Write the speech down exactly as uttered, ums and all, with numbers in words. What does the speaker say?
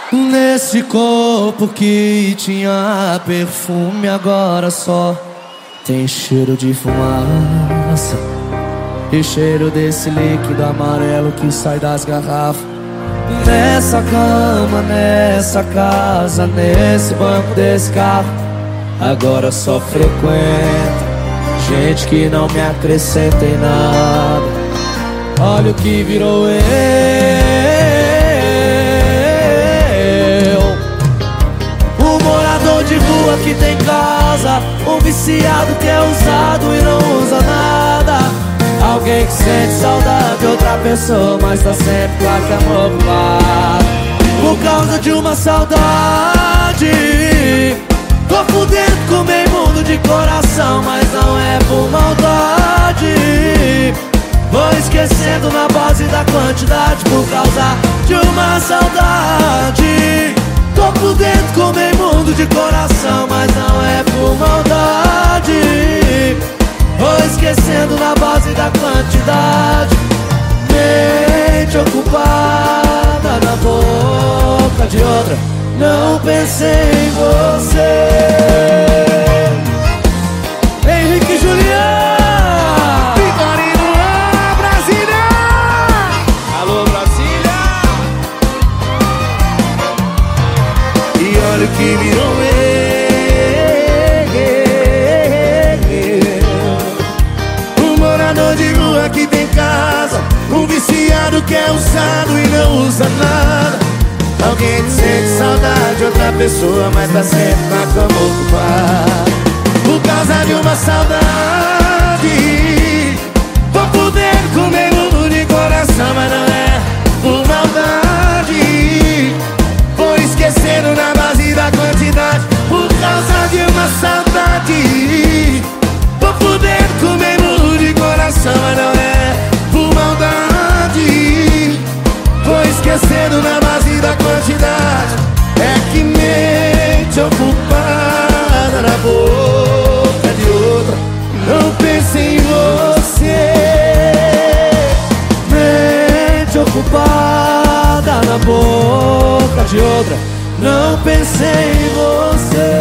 Nesse corpo que tinha perfume, agora só tem cheiro de fumaça e cheiro desse líquido amarelo que sai das garrafas. Nessa cama, nessa casa, nesse banco desse carro, agora só frequento gente que não me acrescenta em nada. Olha o que virou eu, um morador de rua que tem casa, um viciado que é usado e não usa nada. Alguém que sente saudade de outra pessoa, mas tá sempre com aquele amor ocupado. Por causa de uma saudade, tô fudendo com meio mundo de coração, mas não é por maldade. Vou esquecendo na base da quantidade. Por causa de uma saudade, tô fudendo com meio mundo de coração, mas não é por maldade. Vou esquecendo na base da quantidade. Mente ocupada na boca de outra, não pensei em você. Henrique e Julián, Vitorino, Brasília. Alô, Brasília. E olha o que virou eu, um morador de rua que tem casa, um viciado que é usado e não usa nada. Alguém que sente saudade de outra pessoa, mas tá sempre com a cama ocupada. Por causa de uma saudade, tô fudendo com meio mundo de coração, mas não é por maldade. Vou esquecendo na base da quantidade. Por causa de uma saudade, tô fudendo com meio mundo de coração, mas não é por maldade. Vou esquecendo na base da quantidade. É que mente ocupada na boca de outra, não pensei em você. Mente ocupada na boca de outra, não pensei em você.